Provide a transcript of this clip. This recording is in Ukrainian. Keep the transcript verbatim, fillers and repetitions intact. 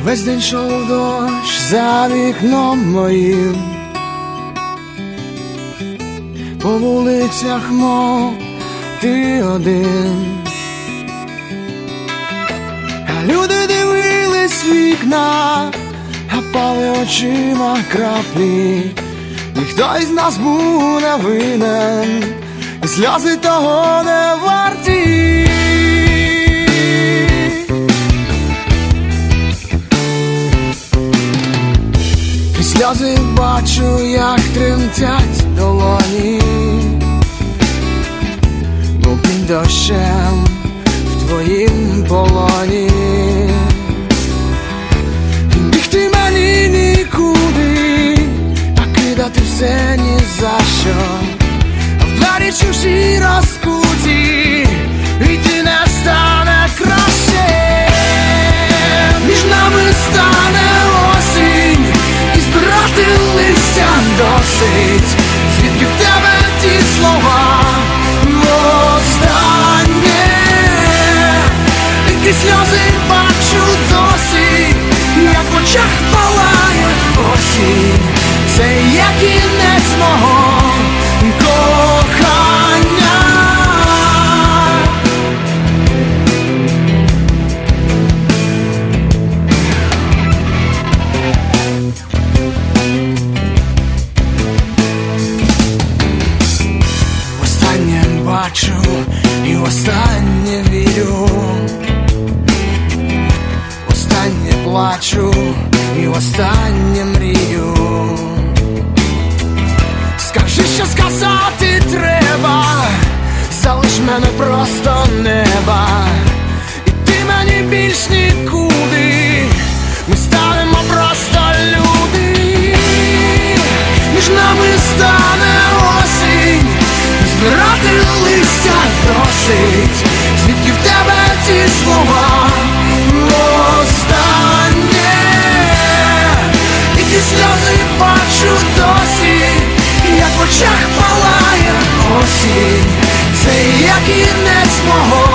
Весь день йшов дощ за вікном моїм, по вулицях, мов ти один, а люди дивились в вікна, гапали очима краплі. Ніхто із нас був не винен, і сльози того не варті. Крізь сльози бачу, як тремтять долоні, мов під дощем в твоїм полоні. Бігти мені нікуди, а кидати все ні за що, а в двері чужі розкуті, йти не стане краще. Між нами стане осінь, і збирати листя досить. Звідки в тебе ті слова востаннє? Які сльози бачу досі, як в очах палає осінь. Це як кінець мого кохання. Останнє бачу і останнє вірю, останнє плачу і останнє мрію. Скажи, що сказати треба, залиш мене просто неба, і ти мені більш нікуди, ми станемо просто люди. Між нами стане осінь, збирати листя досить. Звідки в тебе ті слова останнє? Які сльози бачу досі, як в очах палає осінь. Це як кінець мого